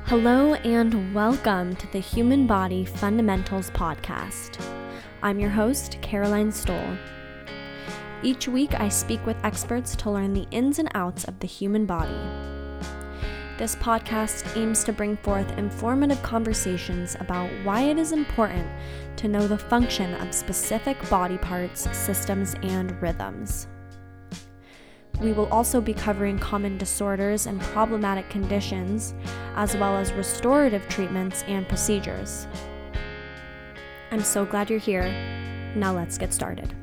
Hello and welcome to the Human Body Fundamentals Podcast. I'm your host, Caroline Stoll. Each week I speak with experts to learn the ins and outs of the human body. This podcast aims to bring forth informative conversations about why it is important to know the function of specific body parts, systems, and rhythms. We will also be covering common disorders and problematic conditions, as well as restorative treatments and procedures. I'm so glad you're here. Now let's get started.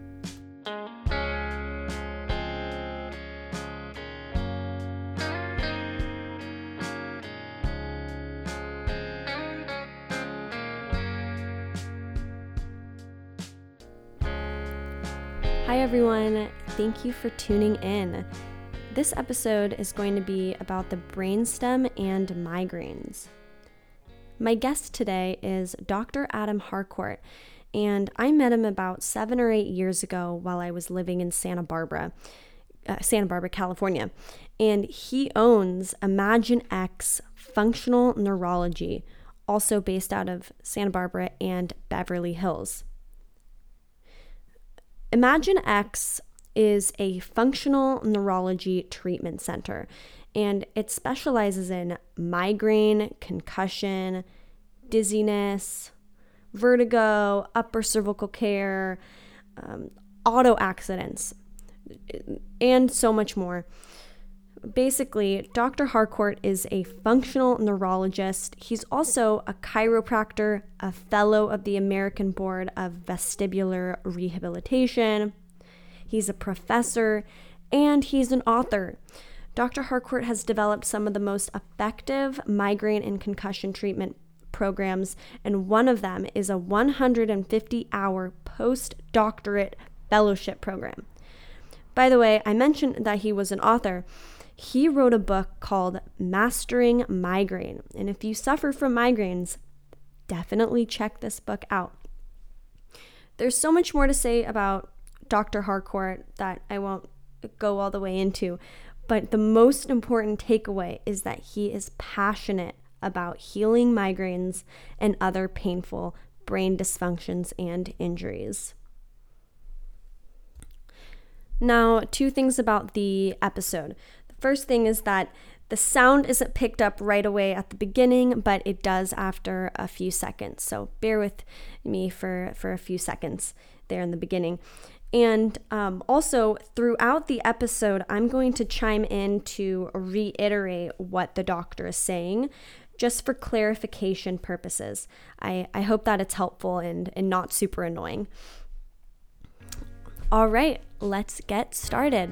Hi everyone, thank you for tuning in. This episode is going to be about the brainstem and migraines. My guest today is Dr. Adam Harcourt, and I met him about 7 or 8 years ago while I was living in Santa Barbara, California. And he owns ImagineX Functional Neurology, also based out of Santa Barbara and Beverly Hills. ImagineX is a functional neurology treatment center, and it specializes in migraine, concussion, dizziness, vertigo, upper cervical care, auto accidents, and so much more. Basically, Dr. Harcourt is a functional neurologist. He's also a chiropractor, a fellow of the American Board of Vestibular Rehabilitation. He's a professor, and he's an author. Dr. Harcourt has developed some of the most effective migraine and concussion treatment programs, and one of them is a 150-hour postdoctorate fellowship program. By the way, I mentioned that he was an author. He wrote a book called Mastering Migraine, and if you suffer from migraines, definitely check this book out. There's so much more to say about Dr. Harcourt that I won't go all the way into, but the most important takeaway is that he is passionate about healing migraines and other painful brain dysfunctions and injuries. Now, 2 things about the episode. First thing is that the sound isn't picked up right away at the beginning, but it does after a few seconds. So bear with me for a few seconds there in the beginning. And also throughout the episode, I'm going to chime in to reiterate what the doctor is saying, just for clarification purposes. I hope that it's helpful and not super annoying. All right, let's get started.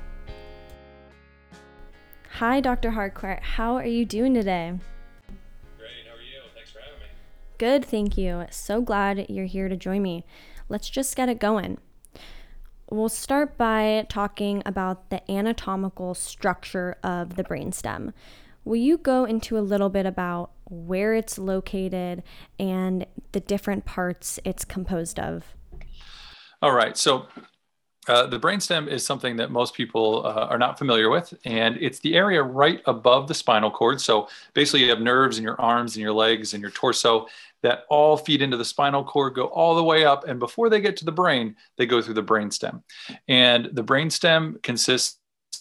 Hi, Dr. Harcourt. How are you doing today? Great. How are you? Thanks for having me. Good, thank you. So glad you're here to join me. Let's just get it going. We'll start by talking about the anatomical structure of the brainstem. Will you go into a little bit about where it's located and the different parts it's composed of? All right. So the brainstem is something that most people are not familiar with, and it's the area right above the spinal cord. So basically you have nerves in your arms and your legs and your torso that all feed into the spinal cord, go all the way up, and before they get to the brain, they go through the brainstem. And the brainstem consists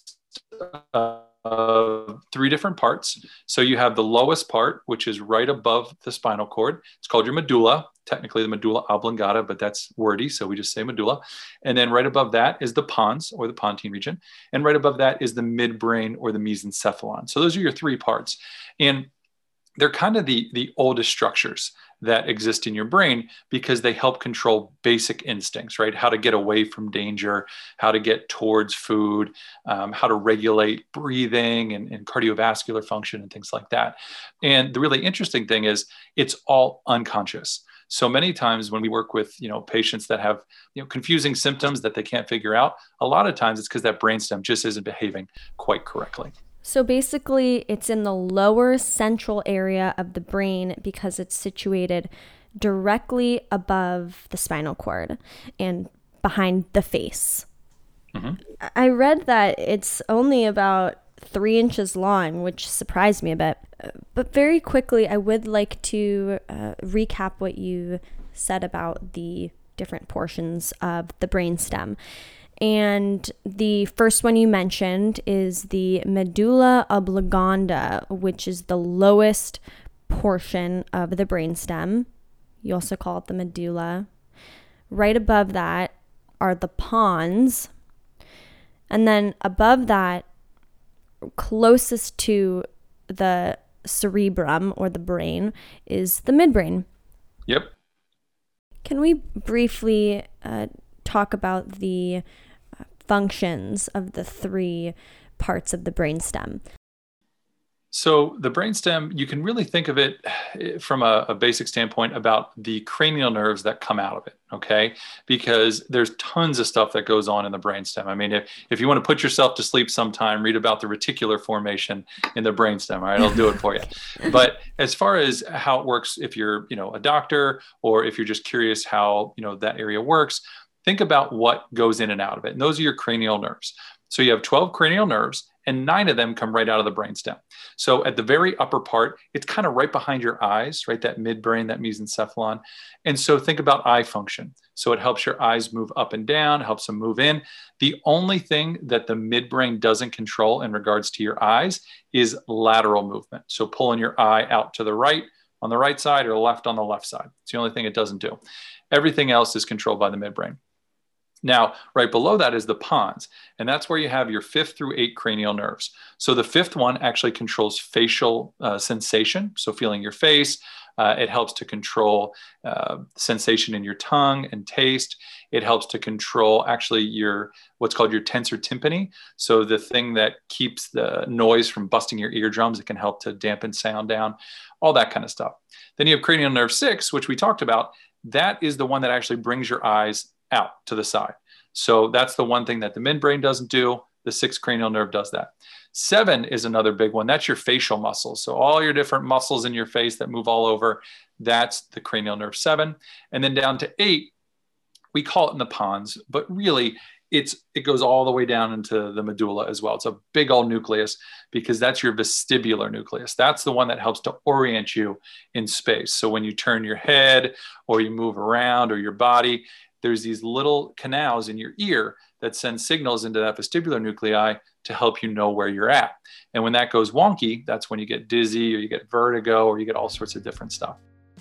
of 3 different parts. So you have the lowest part, which is right above the spinal cord. It's called your medulla, technically the medulla oblongata, but that's wordy, so we just say medulla. And then right above that is the pons, or the pontine region. And right above that is the midbrain, or the mesencephalon. So those are your 3 parts. And they're kind of the oldest structures that exist in your brain because they help control basic instincts, right? How to get away from danger, how to get towards food, how to regulate breathing and cardiovascular function and things like that. And the really interesting thing is it's all unconscious. So many times when we work with, patients that have, confusing symptoms that they can't figure out, a lot of times it's because that brainstem just isn't behaving quite correctly. So basically, it's in the lower central area of the brain because it's situated directly above the spinal cord and behind the face. Mm-hmm. I read that it's only about 3 inches long, which surprised me a bit. But very quickly, I would like to recap what you said about the different portions of the brainstem. And the first one you mentioned is the medulla oblongata, which is the lowest portion of the brainstem. You also call it the medulla. Right above that are the pons. And then above that, closest to the cerebrum or the brain, is the midbrain. Yep. Can we briefly talk about the functions of the 3 parts of the brainstem? So the brainstem, you can really think of it from a basic standpoint about the cranial nerves that come out of it, okay? Because there's tons of stuff that goes on in the brainstem. I mean, if you want to put yourself to sleep sometime, read about the reticular formation in the brainstem, all right? I'll do it for you. But as far as how it works, if you're, a doctor, or if you're just curious how, that area works, think about what goes in and out of it. And those are your cranial nerves. So you have 12 cranial nerves, and 9 of them come right out of the brainstem. So at the very upper part, it's kind of right behind your eyes, right? That midbrain, that mesencephalon. And so think about eye function. So it helps your eyes move up and down, helps them move in. The only thing that the midbrain doesn't control in regards to your eyes is lateral movement. So pulling your eye out to the right on the right side or left on the left side. It's the only thing it doesn't do. Everything else is controlled by the midbrain. Now, right below that is the pons, and that's where you have your 5th through 8 cranial nerves. So the 5th one actually controls facial sensation, so feeling your face. It helps to control sensation in your tongue and taste. It helps to control actually what's called your tensor tympani. So the thing that keeps the noise from busting your eardrums, it can help to dampen sound down, all that kind of stuff. Then you have cranial nerve 6, which we talked about. That is the one that actually brings your eyes out to the side. So that's the one thing that the midbrain doesn't do. The 6th cranial nerve does that. 7 is another big one. That's your facial muscles. So all your different muscles in your face that move all over, that's the cranial nerve 7. And then down to 8, we call it in the pons, but really it goes all the way down into the medulla as well. It's a big old nucleus because that's your vestibular nucleus. That's the one that helps to orient you in space. So when you turn your head or you move around or your body, there's these little canals in your ear that send signals into that vestibular nuclei to help you know where you're at. And when that goes wonky, that's when you get dizzy or you get vertigo or you get all sorts of different stuff.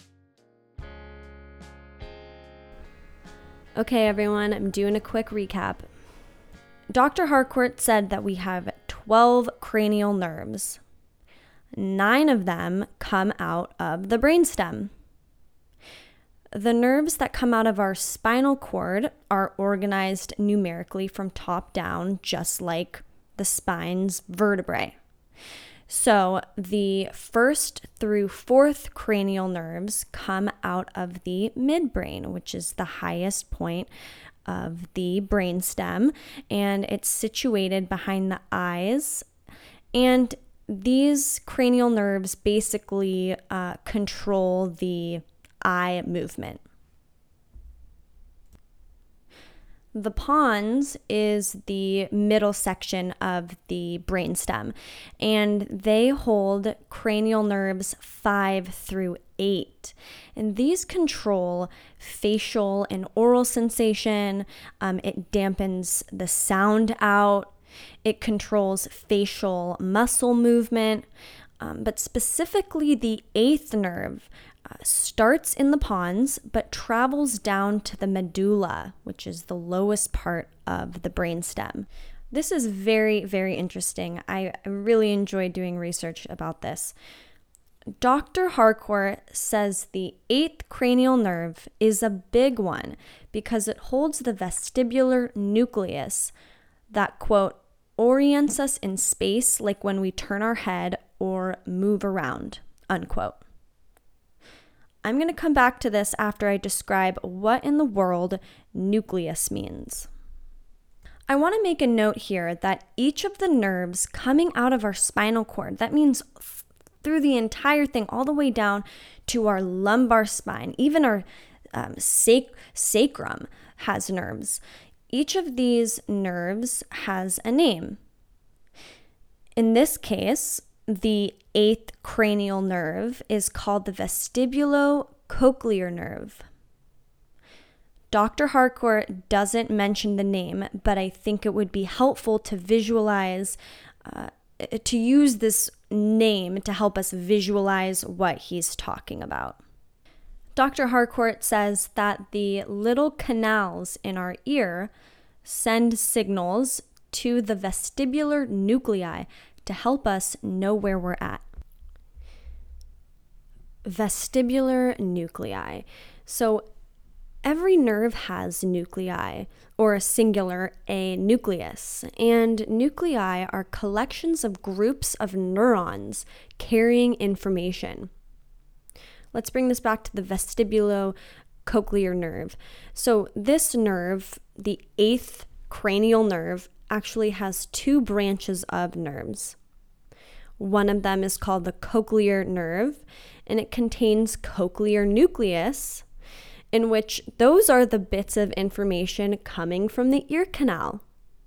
Okay, everyone, I'm doing a quick recap. Dr. Harcourt said that we have 12 cranial nerves. 9 of them come out of the brainstem. The nerves that come out of our spinal cord are organized numerically from top down, just like the spine's vertebrae. So the 1st through 4th cranial nerves come out of the midbrain, which is the highest point of the brainstem, and it's situated behind the eyes. And these cranial nerves basically control the eye movement. The pons is the middle section of the brainstem, and they hold cranial nerves 5 through 8. And these control facial and oral sensation. It dampens the sound out. It controls facial muscle movement. But specifically the 8th nerve starts in the pons, but travels down to the medulla, which is the lowest part of the brainstem. This is very, very interesting. I really enjoyed doing research about this. Dr. Harcourt says the 8th cranial nerve is a big one because it holds the vestibular nucleus that, quote, orients us in space like when we turn our head or move around, unquote. I'm going to come back to this after I describe what in the world nucleus means. I want to make a note here that each of the nerves coming out of our spinal cord, that means through the entire thing, all the way down to our lumbar spine, even our sacrum has nerves. Each of these nerves has a name. In this case, the eighth cranial nerve is called the vestibulocochlear nerve. Dr. Harcourt doesn't mention the name, but I think it would be helpful to visualize, to use this name to help us visualize what he's talking about. Dr. Harcourt says that the little canals in our ear send signals to the vestibular nuclei to help us know where we're at. Vestibular nuclei. So every nerve has nuclei, or a singular, a nucleus, and nuclei are collections of groups of neurons carrying information. Let's bring this back to the vestibulocochlear nerve. So this nerve, the eighth cranial nerve, actually has two branches of nerves. One of them is called the cochlear nerve, and it contains cochlear nucleus, in which those are the bits of information coming from the ear canal.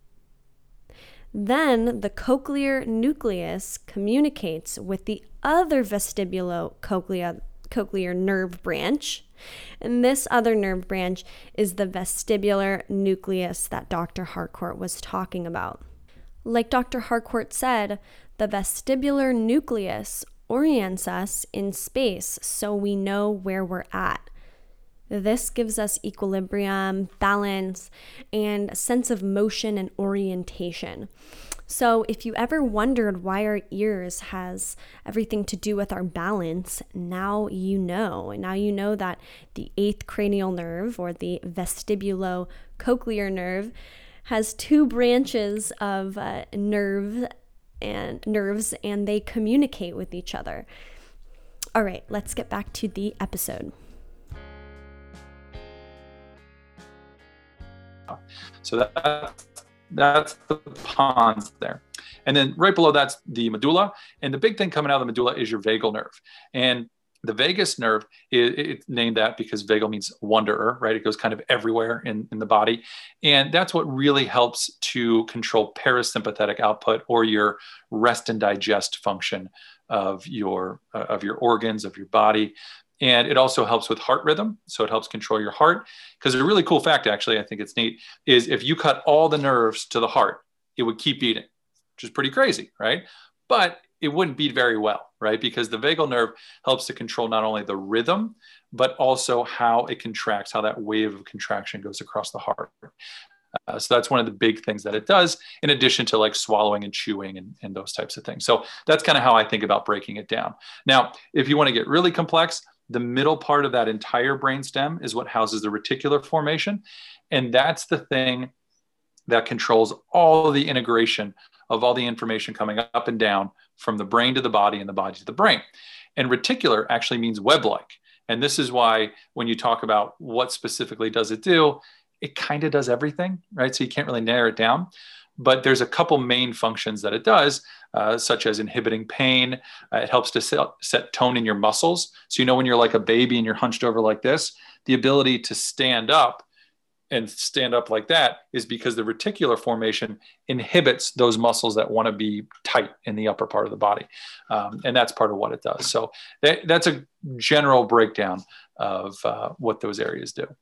Then the cochlear nucleus communicates with the other vestibulocochlear nerve branch, and this other nerve branch is the vestibular nucleus that Dr. Harcourt was talking about. Like Dr. Harcourt said, the vestibular nucleus orients us in space so we know where we're at. This gives us equilibrium, balance, and a sense of motion and orientation. So if you ever wondered why our ears has everything to do with our balance, now you know. And now you know that the eighth cranial nerve, or the vestibulocochlear nerve, has two branches of nerves, and they communicate with each other. All right, let's get back to the episode. So that's the pons there. And then right below that's the medulla. And the big thing coming out of the medulla is your vagal nerve. And the vagus nerve, it's named that because vagal means wanderer, right? It goes kind of everywhere in the body. And that's what really helps to control parasympathetic output, or your rest and digest function of your organs, of your body. And it also helps with heart rhythm. So it helps control your heart. Because a really cool fact, actually, I think it's neat, is if you cut all the nerves to the heart, it would keep beating, which is pretty crazy, right? But it wouldn't beat very well, right? Because the vagal nerve helps to control not only the rhythm, but also how it contracts, how that wave of contraction goes across the heart. So that's one of the big things that it does, in addition to like swallowing and chewing and those types of things. So that's kind of how I think about breaking it down. Now, if you want to get really complex, the middle part of that entire brainstem is what houses the reticular formation. And that's the thing that controls all of the integration of all the information coming up and down from the brain to the body and the body to the brain. And reticular actually means web-like. And this is why when you talk about what specifically does it do, it kind of does everything, right? So you can't really narrow it down. But there's a couple main functions that it does, such as inhibiting pain. It helps to set tone in your muscles. So, when you're like a baby and you're hunched over like this, the ability to stand up and stand up like that is because the reticular formation inhibits those muscles that want to be tight in the upper part of the body. And that's part of what it does. So that's a general breakdown of what those areas do.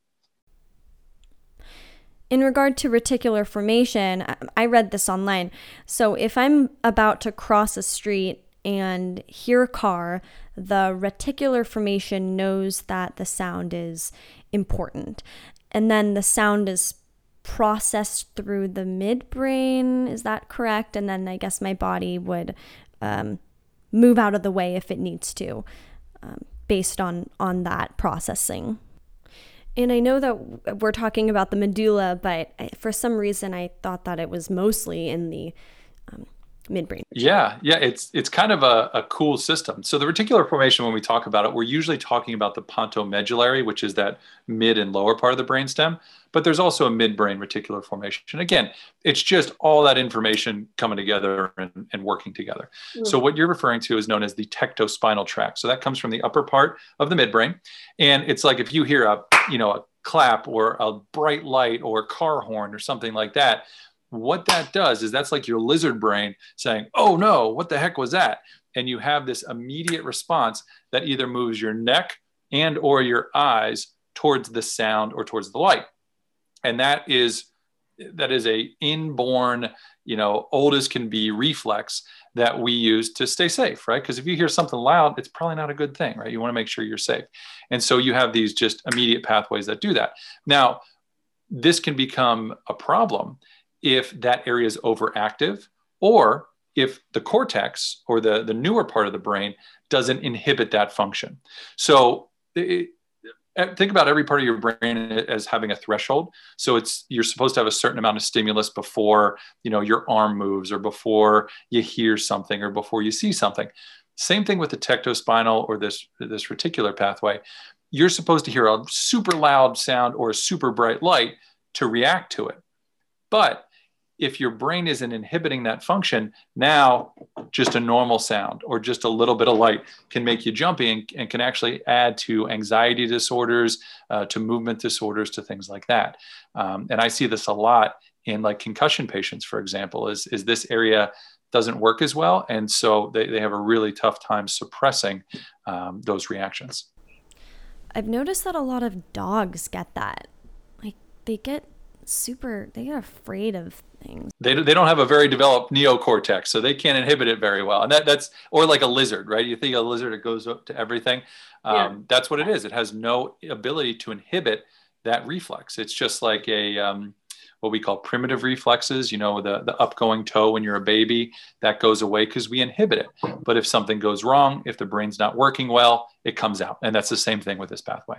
In regard to reticular formation, I read this online. So if I'm about to cross a street and hear a car, the reticular formation knows that the sound is important. And then the sound is processed through the midbrain. Is that correct? And then I guess my body would move out of the way if it needs to, based on that processing. And I know that we're talking about the medulla, but for some reason I thought that it was mostly in the midbrain. Yeah, it's kind of a cool system. So the reticular formation, when we talk about it, we're usually talking about the pontomedullary, which is that mid and lower part of the brainstem. But there's also a midbrain reticular formation. Again, it's just all that information coming together and working together. Mm. So what you're referring to is known as the tectospinal tract. So that comes from the upper part of the midbrain. And it's like if you hear a clap or a bright light or a car horn or something like that, what that does is that's like your lizard brain saying, oh no, what the heck was that? And you have this immediate response that either moves your neck and or your eyes towards the sound or towards the light. And that is a inborn, old as can be reflex that we use to stay safe, right? Because if you hear something loud, it's probably not a good thing, right? You want to make sure you're safe. And so you have these just immediate pathways that do that. Now, this can become a problem if that area is overactive, or if the cortex or the newer part of the brain doesn't inhibit that function. So think about every part of your brain as having a threshold. So you're supposed to have a certain amount of stimulus before, your arm moves, or before you hear something, or before you see something. Same thing with the tectospinal or this reticular pathway. You're supposed to hear a super loud sound or a super bright light to react to it. But if your brain isn't inhibiting that function, now just a normal sound or just a little bit of light can make you jumpy and can actually add to anxiety disorders, to movement disorders, to things like that. And I see this a lot in like concussion patients, for example, is this area doesn't work as well. And so they have a really tough time suppressing those reactions. I've noticed that a lot of dogs get that. Like they get afraid of things. They don't have a very developed neocortex, so they can't inhibit it very well. And that's, or like a lizard, right? You think a lizard, it goes up to everything. That's what it is. It has no ability to inhibit that reflex. It's just like what we call primitive reflexes, the upgoing toe when you're a baby, that goes away because we inhibit it. But if something goes wrong, if the brain's not working well, it comes out. And that's the same thing with this pathway.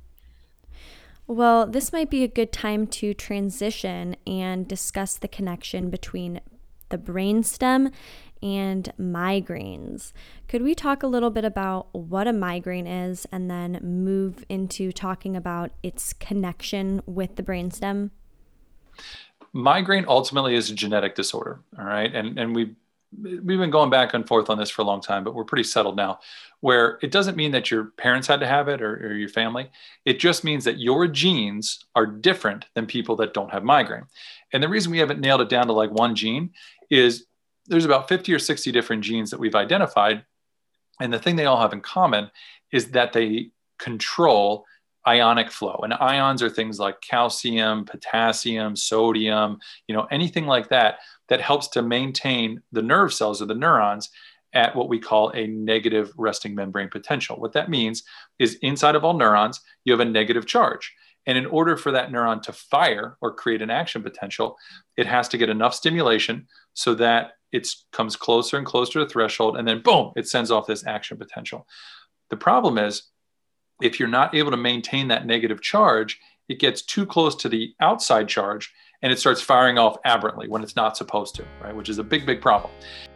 Well, this might be a good time to transition and discuss the connection between the brainstem and migraines. Could we talk a little bit about what a migraine is and then move into talking about its connection with the brainstem? Migraine ultimately is a genetic disorder, all right? And we've been going back and forth on this for a long time, but we're pretty settled now, where it doesn't mean that your parents had to have it or your family. It just means that your genes are different than people that don't have migraine. And the reason we haven't nailed it down to like one gene is there's about 50 or 60 different genes that we've identified. And the thing they all have in common is that they control ionic flow. And ions are things like calcium, potassium, sodium, anything like that helps to maintain the nerve cells or the neurons at what we call a negative resting membrane potential. What that means is inside of all neurons, you have a negative charge. And in order for that neuron to fire or create an action potential, it has to get enough stimulation so that it comes closer and closer to the threshold, and then boom, it sends off this action potential. The problem is, if you're not able to maintain that negative charge, it gets too close to the outside charge and it starts firing off aberrantly when it's not supposed to, right? Which is a big, big problem.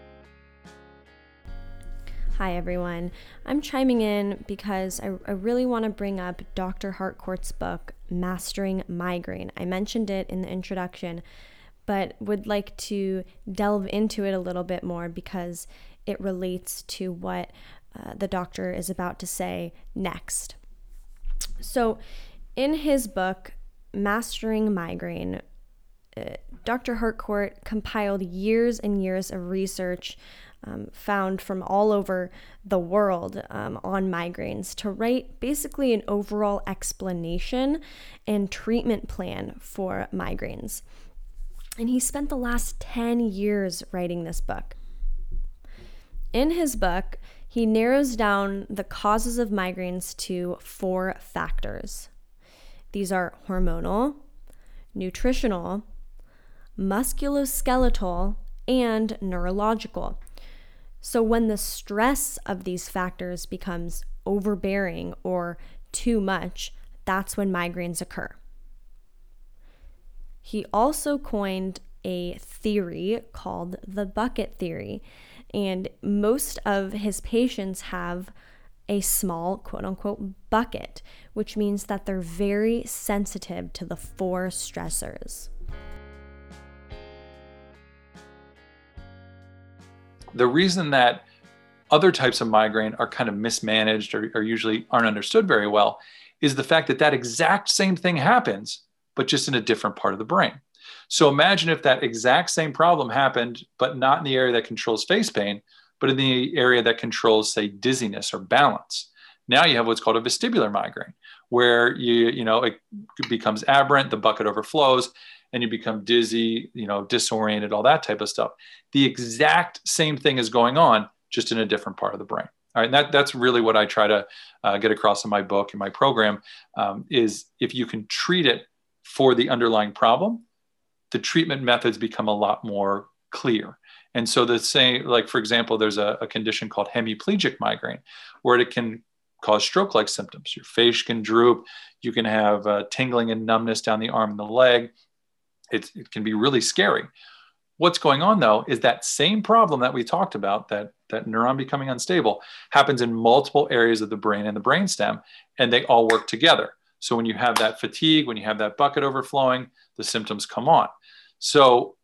Hi, everyone. I'm chiming in because I really want to bring up Dr. Harcourt's book, Mastering Migraine. I mentioned it in the introduction, but would like to delve into it a little bit more because it relates to what the doctor is about to say next. So in his book, Mastering Migraine, Dr. Harcourt compiled years and years of research found from all over the world on migraines to write basically an overall explanation and treatment plan for migraines. And he spent the last 10 years writing this book. In his book, he narrows down the causes of migraines to 4 factors. These are hormonal, nutritional, musculoskeletal, and neurological. So when the stress of these factors becomes overbearing or too much, that's when migraines occur. He also coined a theory called the bucket theory. And most of his patients have a small, quote unquote, bucket, which means that they're very sensitive to the 4 stressors. The reason that other types of migraine are kind of mismanaged or usually aren't understood very well is the fact that exact same thing happens, but just in a different part of the brain. So imagine if that exact same problem happened, but not in the area that controls face pain, but in the area that controls, say, dizziness or balance. Now you have what's called a vestibular migraine, where it becomes aberrant, the bucket overflows, and you become dizzy, disoriented, all that type of stuff. The exact same thing is going on, just in a different part of the brain. All right, and that's really what I try to get across in my book and my program, is if you can treat it for the underlying problem, the treatment methods become a lot more clear. And so the same, like, for example, there's a condition called hemiplegic migraine, where it can cause stroke-like symptoms. Your face can droop. You can have tingling and numbness down the arm and the leg. It can be really scary. What's going on, though, is that same problem that we talked about, that neuron becoming unstable, happens in multiple areas of the brain and the brainstem, and they all work together. So when you have that fatigue, when you have that bucket overflowing, the symptoms come on. So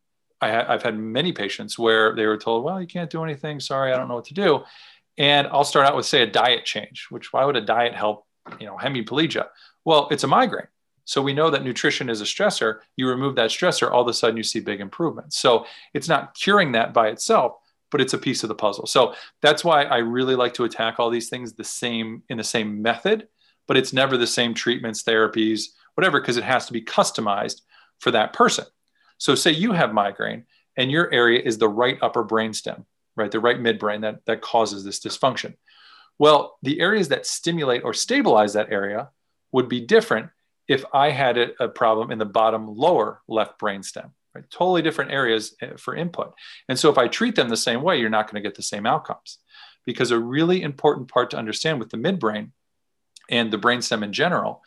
I've had many patients where they were told, well, you can't do anything. Sorry, I don't know what to do. And I'll start out with, say, a diet change, which why would a diet help, hemiplegia? Well, it's a migraine. So we know that nutrition is a stressor. You remove that stressor, all of a sudden you see big improvements. So it's not curing that by itself, but it's a piece of the puzzle. So that's why I really like to attack all these things in the same method, but it's never the same treatments, therapies, whatever, because it has to be customized for that person. So say you have migraine and your area is the right upper brainstem, right? The right midbrain that causes this dysfunction. Well, the areas that stimulate or stabilize that area would be different if I had a problem in the bottom lower left brainstem, right? Totally different areas for input. And so if I treat them the same way, you're not going to get the same outcomes, because a really important part to understand with the midbrain and the brainstem in general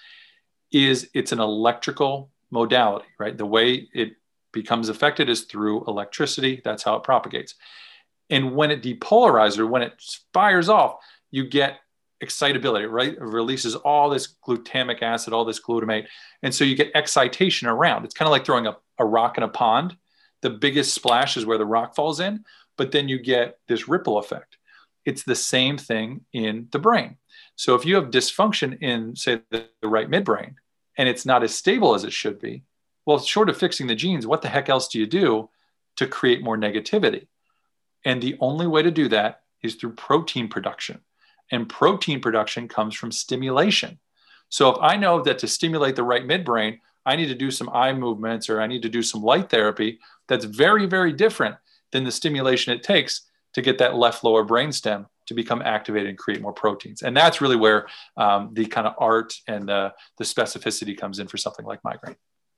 is it's an electrical modality, right? The way it becomes affected is through electricity. That's how it propagates. And when it depolarizes, or when it fires off, you get excitability, right? It releases all this glutamic acid, all this glutamate. And so you get excitation around. It's kind of like throwing a rock in a pond. The biggest splash is where the rock falls in, but then you get this ripple effect. It's the same thing in the brain. So if you have dysfunction in, say, the right midbrain, and it's not as stable as it should be, well, short of fixing the genes, what the heck else do you do to create more negativity? And the only way to do that is through protein production. And protein production comes from stimulation. So if I know that to stimulate the right midbrain, I need to do some eye movements, or I need to do some light therapy, that's very, very different than the stimulation it takes to get that left lower brainstem to become activated and create more proteins. And that's really where the kind of art and the specificity comes in for something like migraine.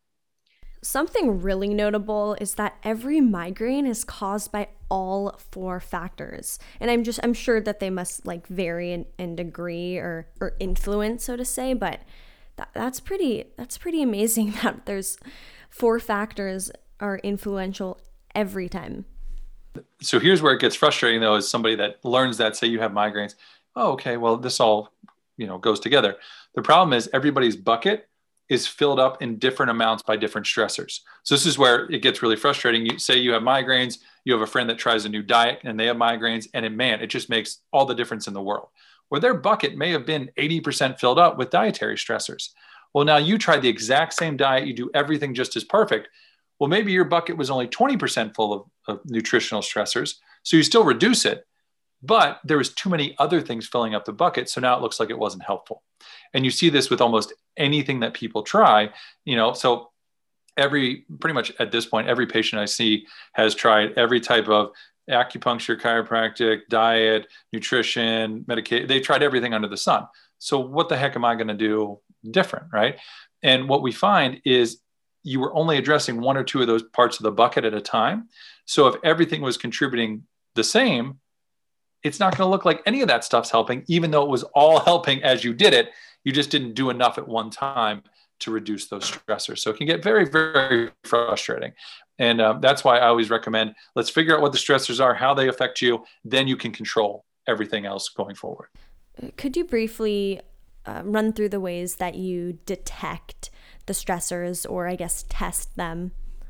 Something really notable is that every migraine is caused by all 4 factors. And I'm sure that they must vary in degree or influence, so to say, but that's pretty amazing that there's 4 factors are influential every time. So here's where it gets frustrating, though, as somebody that learns that, say you have migraines. Oh, okay, well, this all, goes together. The problem is everybody's bucket is filled up in different amounts by different stressors. So this is where it gets really frustrating. You say you have migraines, you have a friend that tries a new diet and they have migraines, and it just makes all the difference in the world. Where their bucket may have been 80% filled up with dietary stressors. Well, now you try the exact same diet, you do everything just as perfect. Well, maybe your bucket was only 20% full of nutritional stressors. So you still reduce it, but there was too many other things filling up the bucket. So now it looks like it wasn't helpful. And you see this with almost anything that people try, so pretty much at this point, every patient I see has tried every type of acupuncture, chiropractic, diet, nutrition, medication. They tried everything under the sun. So what the heck am I going to do different, right? And what we find is you were only addressing 1 or 2 of those parts of the bucket at a time. So if everything was contributing the same, it's not going to look like any of that stuff's helping, even though it was all helping as you did it. You just didn't do enough at one time to reduce those stressors. So it can get very, very frustrating. And that's why I always recommend, let's figure out what the stressors are, how they affect you, then you can control everything else going forward. Could you briefly run through the ways that you detect the stressors, or I guess test them?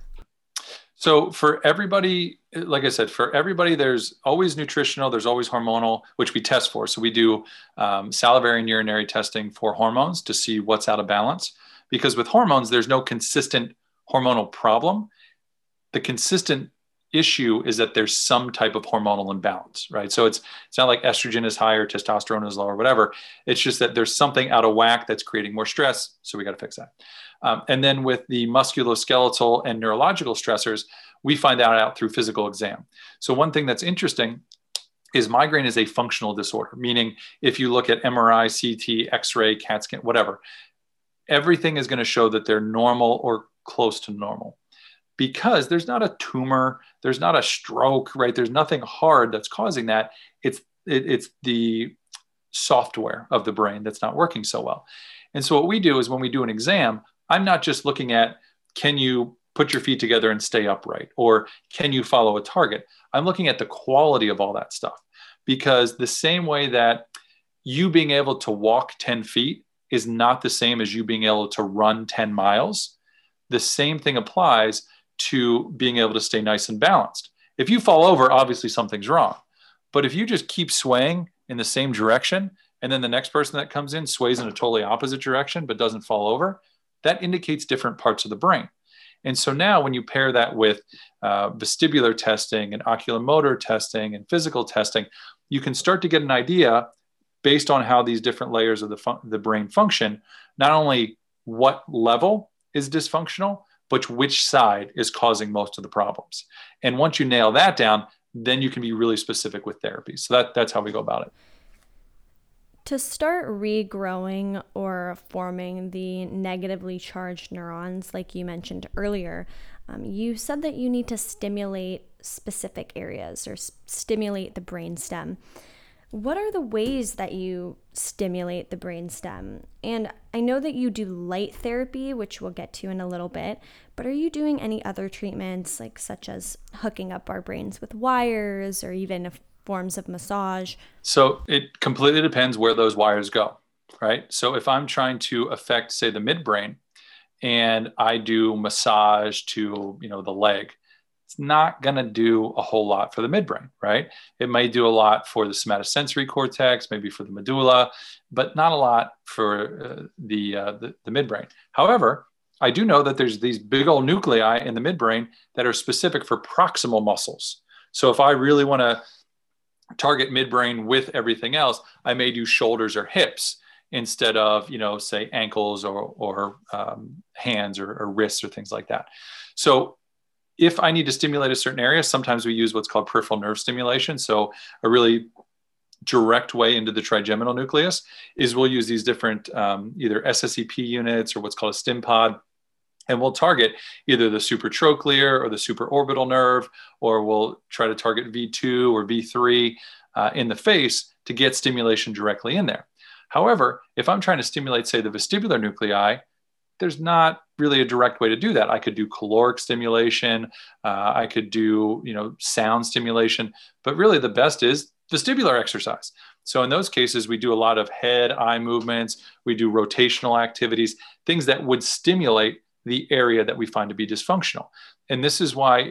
So for everybody, like I said, there's always nutritional, there's always hormonal, which we test for. So we do salivary and urinary testing for hormones to see what's out of balance. Because with hormones, there's no consistent hormonal problem. The consistent issue is that there's some type of hormonal imbalance, right? So it's not like estrogen is higher, testosterone is lower, or whatever. It's just that there's something out of whack that's creating more stress. So we got to fix that. And then with the musculoskeletal and neurological stressors, we find that out through physical exam. So one thing that's interesting is migraine is a functional disorder, meaning if you look at MRI, CT, X-ray, CAT scan, whatever, everything is going to show that they're normal or close to normal. Because there's not a tumor, there's not a stroke, right? There's nothing hard that's causing that. It's the software of the brain that's not working so well. And so what we do is when we do an exam, I'm not just looking at, can you put your feet together and stay upright? Or can you follow a target? I'm looking at the quality of all that stuff. Because the same way that you being able to walk 10 feet is not the same as you being able to run 10 miles, the same thing applies to being able to stay nice and balanced. If you fall over, obviously something's wrong. But if you just keep swaying in the same direction, and then the next person that comes in sways in a totally opposite direction but doesn't fall over, that indicates different parts of the brain. And so now when you pair that with vestibular testing and oculomotor testing and physical testing, you can start to get an idea based on how these different layers of the brain function, not only what level is dysfunctional, but which side is causing most of the problems. And once you nail that down, then you can be really specific with therapy. So that's how we go about it. To start regrowing or forming the negatively charged neurons, like you mentioned earlier, you said that you need to stimulate specific areas or stimulate the brainstem. What are the ways that you stimulate the brainstem? And I know that you do light therapy, which we'll get to in a little bit, but are you doing any other treatments, like such as hooking up our brains with wires or even forms of massage? So it completely depends where those wires go, right? So if I'm trying to affect, say, the midbrain, and I do massage to, the leg, it's not going to do a whole lot for the midbrain, right? It may do a lot for the somatosensory cortex, maybe for the medulla, but not a lot for the midbrain. However, I do know that there's these big old nuclei in the midbrain that are specific for proximal muscles. So if I really want to target midbrain with everything else, I may do shoulders or hips instead of, say ankles or hands or wrists or things like that. So if I need to stimulate a certain area, sometimes we use what's called peripheral nerve stimulation. So a really direct way into the trigeminal nucleus is we'll use these different either SSEP units or what's called a stim pod. And we'll target either the supratrochlear or the supraorbital nerve, or we'll try to target V2 or V3 in the face to get stimulation directly in there. However, if I'm trying to stimulate, say, the vestibular nuclei, there's not really a direct way to do that. I could do caloric stimulation. I could do, sound stimulation, but really the best is vestibular exercise. So in those cases, we do a lot of head, eye movements. We do rotational activities, things that would stimulate the area that we find to be dysfunctional. And this is why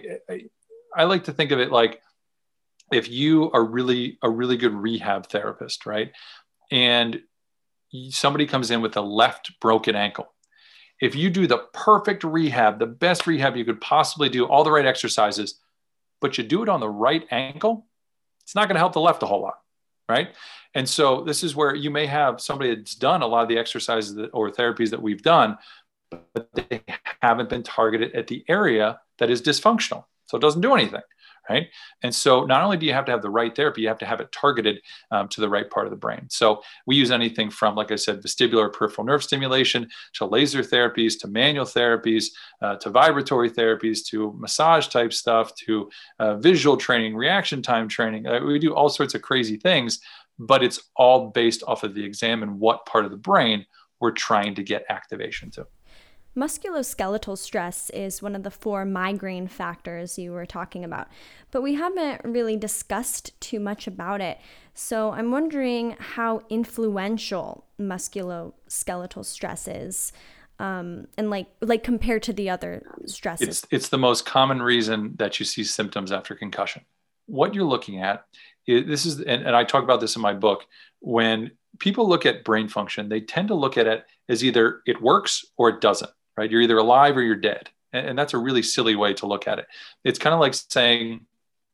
I like to think of it like if you are really a really good rehab therapist, right? And somebody comes in with a left broken ankle. If you do the perfect rehab, the best rehab you could possibly do, all the right exercises, but you do it on the right ankle, it's not going to help the left a whole lot, right? And so this is where you may have somebody that's done a lot of the exercises or therapies that we've done, but they haven't been targeted at the area that is dysfunctional. So it doesn't do anything, right? And so not only do you have to have the right therapy, you have to have it targeted to the right part of the brain. So we use anything from, like I said, vestibular peripheral nerve stimulation to laser therapies, to manual therapies, to vibratory therapies, to massage type stuff, to visual training, reaction time training. We do all sorts of crazy things, but it's all based off of the exam and what part of the brain we're trying to get activation to. Musculoskeletal stress is one of the 4 migraine factors you were talking about, but we haven't really discussed too much about it. So I'm wondering how influential musculoskeletal stress is, and like compared to the other stresses. It's the most common reason that you see symptoms after concussion. What you're looking at is, and I talk about this in my book, when people look at brain function, they tend to look at it as either it works or it doesn't. Right? You're either alive or you're dead. And that's a really silly way to look at it. It's kind of like saying,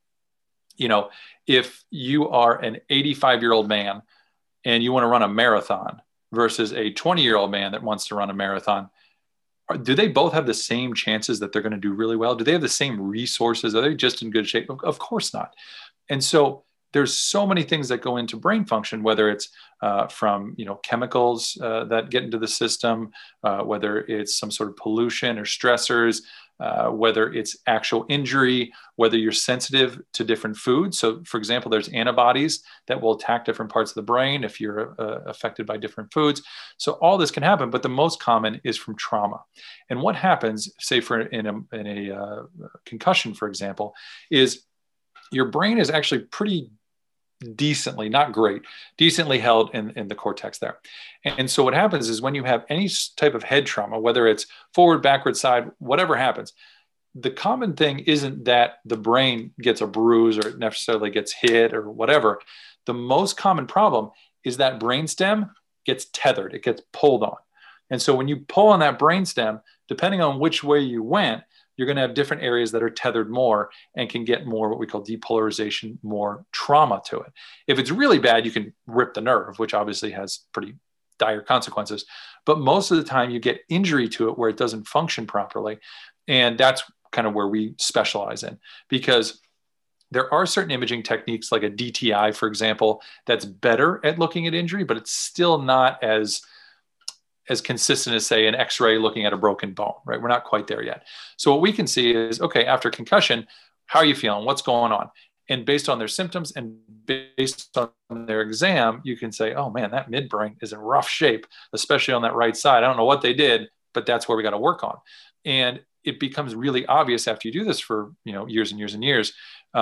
if you are an 85-year-old man and you want to run a marathon versus a 20-year-old man that wants to run a marathon, do they both have the same chances that they're going to do really well? Do they have the same resources? Are they just in good shape? Of course not. And so there's so many things that go into brain function, whether it's from chemicals that get into the system, whether it's some sort of pollution or stressors, whether it's actual injury, whether you're sensitive to different foods. So, for example, there's antibodies that will attack different parts of the brain if you're affected by different foods. So all this can happen, but the most common is from trauma. And what happens, say in a concussion, for example, is your brain is actually pretty decently, not great, decently held in the cortex there. And so what happens is when you have any type of head trauma, whether it's forward, backward, side, whatever happens, the common thing isn't that the brain gets a bruise or it necessarily gets hit or whatever. The most common problem is that brainstem gets tethered, it gets pulled on. And so when you pull on that brainstem, depending on which way you went, you're going to have different areas that are tethered more and can get more what we call depolarization, more trauma to it. If it's really bad, you can rip the nerve, which obviously has pretty dire consequences. But most of the time you get injury to it where it doesn't function properly. And that's kind of where we specialize in, because there are certain imaging techniques like a DTI, for example, that's better at looking at injury, but it's still not as consistent as, say, an X-ray looking at a broken bone, right? We're not quite there yet. So what we can see is, okay, after concussion, how are you feeling? What's going on? And based on their symptoms and based on their exam, you can say, oh man, that midbrain is in rough shape, especially on that right side. I don't know what they did, but that's where we got to work on. And it becomes really obvious after you do this for years and years and years,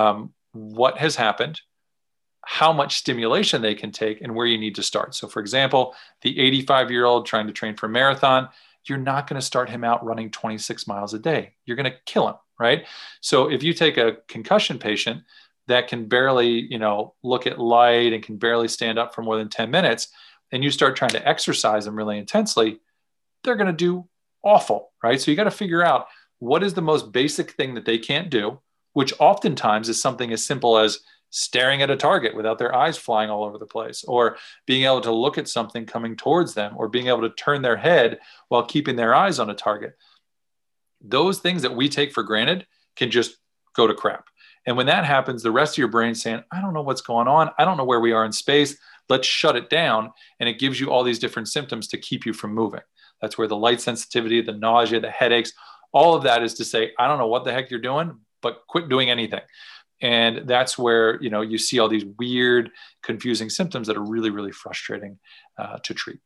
what has happened, how much stimulation they can take, and where you need to start. So for example, the 85-year-old trying to train for a marathon, you're not going to start him out running 26 miles a day. You're going to kill him, right? So if you take a concussion patient that can barely, look at light and can barely stand up for more than 10 minutes, and you start trying to exercise them really intensely, they're going to do awful, right? So you got to figure out what is the most basic thing that they can't do, which oftentimes is something as simple as staring at a target without their eyes flying all over the place, or being able to look at something coming towards them, or being able to turn their head while keeping their eyes on a target. Those things that we take for granted can just go to crap. And when that happens, the rest of your brain's saying, I don't know what's going on. I don't know where we are in space. Let's shut it down. And it gives you all these different symptoms to keep you from moving. That's where the light sensitivity, the nausea, the headaches, all of that is to say, I don't know what the heck you're doing, but quit doing anything. And that's where, you see all these weird, confusing symptoms that are really, really frustrating to treat.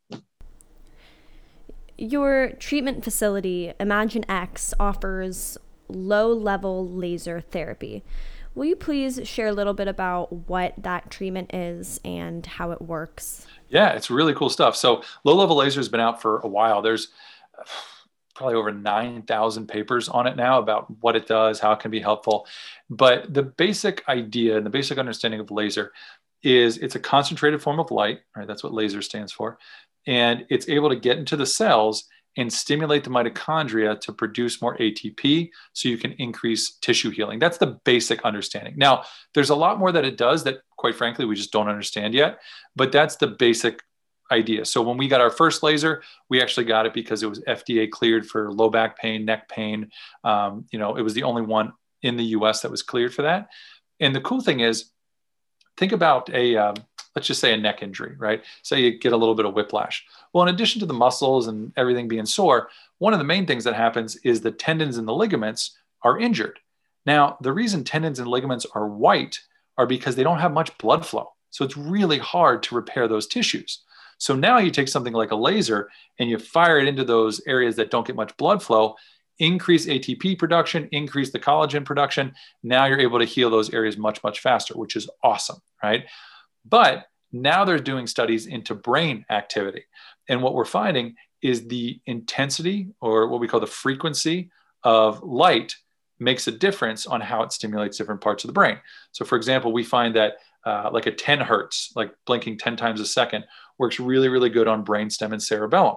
Your treatment facility, ImagineX, offers low-level laser therapy. Will you please share a little bit about what that treatment is and how it works? Yeah, it's really cool stuff. So low-level laser has been out for a while. There's probably over 9,000 papers on it now about what it does, how it can be helpful. But the basic idea and the basic understanding of laser is it's a concentrated form of light, right? That's what laser stands for. And it's able to get into the cells and stimulate the mitochondria to produce more ATP so you can increase tissue healing. That's the basic understanding. Now, there's a lot more that it does that, quite frankly, we just don't understand yet, but that's the basic idea. So when we got our first laser, we actually got it because it was FDA cleared for low back pain, neck pain. It was the only one in the US that was cleared for that. And the cool thing is, think about let's just say a neck injury, right? Say you get a little bit of whiplash. Well, in addition to the muscles and everything being sore, one of the main things that happens is the tendons and the ligaments are injured. Now, the reason tendons and ligaments are white are because they don't have much blood flow. So it's really hard to repair those tissues. So now you take something like a laser and you fire it into those areas that don't get much blood flow, increase ATP production, increase the collagen production. Now you're able to heal those areas much, much faster, which is awesome, right? But now they're doing studies into brain activity. And what we're finding is the intensity, or what we call the frequency of light, makes a difference on how it stimulates different parts of the brain. So for example, we find that like a 10 hertz, like blinking 10 times a second, works really, really good on brainstem and cerebellum.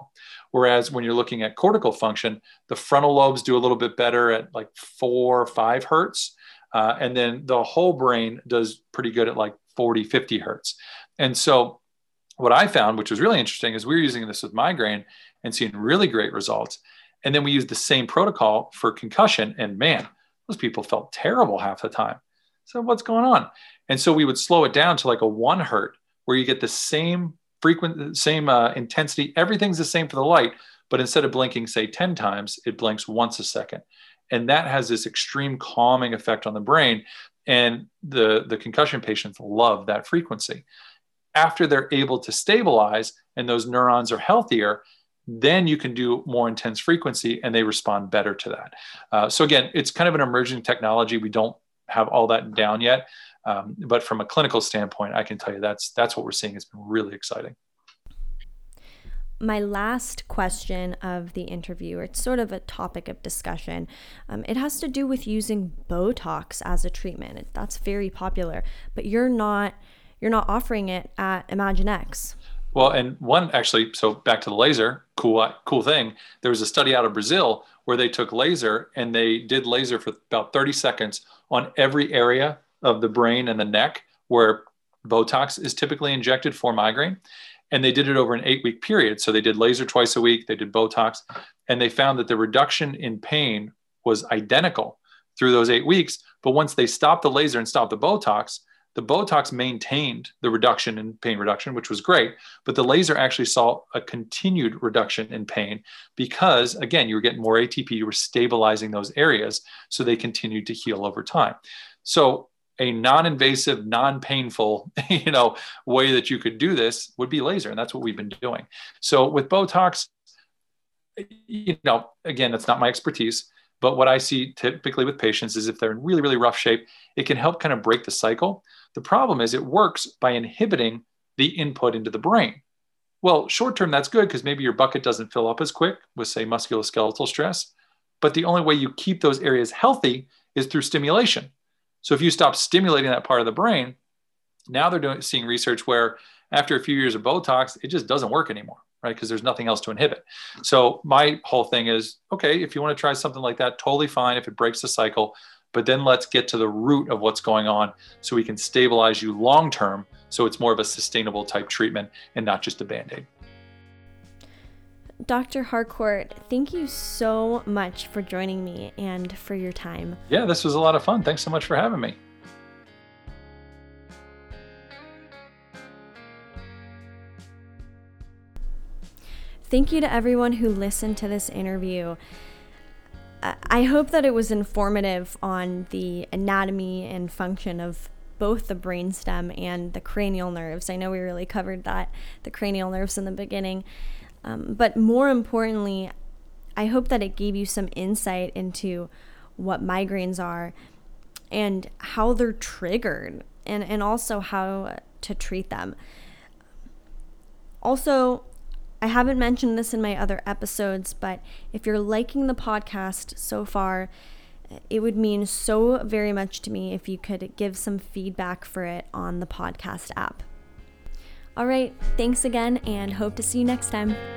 Whereas when you're looking at cortical function, the frontal lobes do a little bit better at like 4 or 5 hertz. And then the whole brain does pretty good at like 40, 50 hertz. And so what I found, which was really interesting, is we were using this with migraine and seeing really great results. And then we used the same protocol for concussion, and man, those people felt terrible half the time. So what's going on? And so we would slow it down to like a 1 hertz, where you get the same intensity. Everything's the same for the light, but instead of blinking, say 10 times, it blinks once a second. And that has this extreme calming effect on the brain. And the concussion patients love that frequency. After they're able to stabilize and those neurons are healthier, then you can do more intense frequency and they respond better to that. So again, it's kind of an emerging technology. We don't have all that down yet. But from a clinical standpoint, I can tell you that's what we're seeing. It's been really exciting. My last question of the interview, it's sort of a topic of discussion. It has to do with using Botox as a treatment. That's very popular, but you're not offering it at ImagineX. Well, and one actually, so back to the laser, cool thing. There was a study out of Brazil where they took laser and they did laser for about 30 seconds on every area of the brain and the neck where Botox is typically injected for migraine. And they did it over an 8-week period. So they did laser twice a week, they did Botox, and they found that the reduction in pain was identical through those 8 weeks. But once they stopped the laser and stopped the Botox maintained the reduction in pain reduction, which was great. But the laser actually saw a continued reduction in pain because, again, you were getting more ATP, you were stabilizing those areas, so they continued to heal over time. So a non-invasive, non-painful, way that you could do this would be laser. And that's what we've been doing. So with Botox, again, that's not my expertise, but what I see typically with patients is if they're in really, really rough shape, it can help kind of break the cycle. The problem is it works by inhibiting the input into the brain. Well, short-term, that's good because maybe your bucket doesn't fill up as quick with, say, musculoskeletal stress. But the only way you keep those areas healthy is through stimulation. So if you stop stimulating that part of the brain, now they're seeing research where after a few years of Botox, it just doesn't work anymore, right? Because there's nothing else to inhibit. So my whole thing is, okay, if you want to try something like that, totally fine if it breaks the cycle, but then let's get to the root of what's going on so we can stabilize you long-term so it's more of a sustainable type treatment and not just a Band-Aid. Dr. Harcourt, thank you so much for joining me and for your time. Yeah, this was a lot of fun. Thanks so much for having me. Thank you to everyone who listened to this interview. I hope that it was informative on the anatomy and function of both the brainstem and the cranial nerves. I know we really covered the cranial nerves in the beginning. But more importantly, I hope that it gave you some insight into what migraines are and how they're triggered and also how to treat them. Also, I haven't mentioned this in my other episodes, but if you're liking the podcast so far, it would mean so very much to me if you could give some feedback for it on the podcast app. All right, thanks again and hope to see you next time.